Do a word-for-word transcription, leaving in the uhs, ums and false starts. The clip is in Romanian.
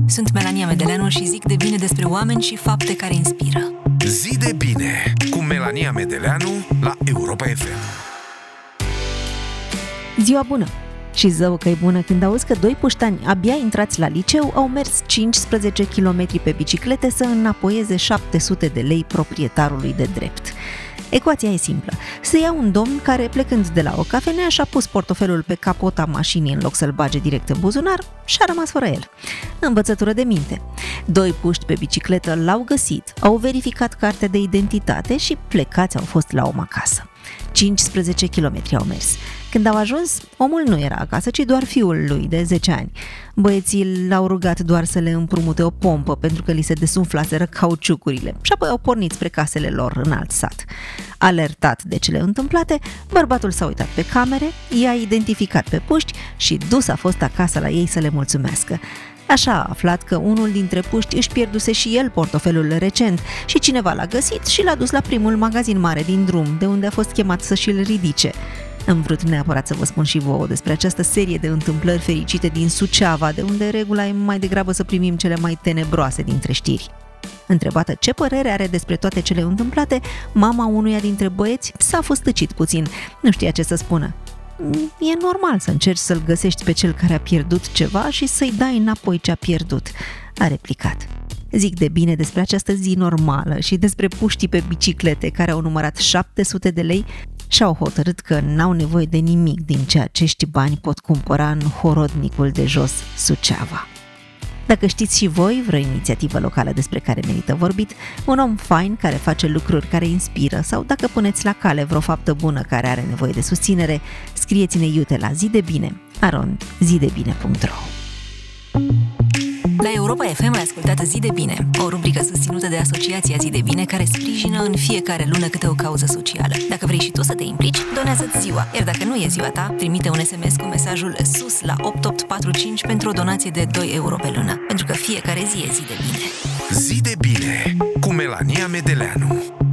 Sunt Melania Medeleanu și zic de bine despre oameni și fapte care inspiră. Zi de bine cu Melania Medeleanu la Europa F M. Ziua bună! Și zău că e bună când auzi că doi puștani abia intrați la liceu au mers cincisprezece kilometri pe biciclete să înapoieze șapte sute de lei proprietarului de drept. Ecuația e simplă. Se ia un domn care, plecând de la o cafenea, și-a pus portofelul pe capota mașinii în loc să-l bage direct în buzunar și a rămas fără el. Învățătură de minte. Doi puști pe bicicletă l-au găsit, au verificat cartea de identitate și plecați au fost la om acasă. cincisprezece kilometri au mers. Când au ajuns, omul nu era acasă, ci doar fiul lui de zece ani. Băieții l-au rugat doar să le împrumute o pompă pentru că li se desumflaseră cauciucurile și apoi au pornit spre casele lor în alt sat. Alertat de cele întâmplate, bărbatul s-a uitat pe camere, i-a identificat pe puști și dus a fost acasă la ei să le mulțumească. Așa a aflat că unul dintre puști își pierduse și el portofelul recent și cineva l-a găsit și l-a dus la primul magazin mare din drum, de unde a fost chemat să și-l ridice. Am vrut neapărat să vă spun și vouă despre această serie de întâmplări fericite din Suceava, de unde regula e mai degrabă să primim cele mai tenebroase dintre știri. Întrebată ce părere are despre toate cele întâmplate, mama unuia dintre băieți s-a fustăcit puțin, nu știa ce să spună. E normal să încerci să-l găsești pe cel care a pierdut ceva și să-i dai înapoi ce a pierdut, a replicat. Zic de bine despre această zi normală și despre puștii pe biciclete care au numărat șapte sute de lei și au hotărât că n-au nevoie de nimic din ce acești bani pot cumpăra în horodnicul de jos Suceava. Dacă știți și voi vreo inițiativă locală despre care merită vorbit, un om fain care face lucruri care inspiră sau dacă puneți la cale vreo faptă bună care are nevoie de susținere, scrieți-ne iute la zidebine arond zidebine punct ro. La Europa F M ai ascultat Zi de Bine, o rubrică susținută de Asociația Zi de Bine, care sprijină în fiecare lună câte o cauză socială. Dacă vrei și tu să te implici, donează-ți ziua, iar dacă nu e ziua ta, trimite un S M S cu mesajul SUS la opt opt patru cinci pentru o donație de doi euro pe lună, pentru că fiecare zi e zi de bine. Zi de bine cu Melania Medeleanu.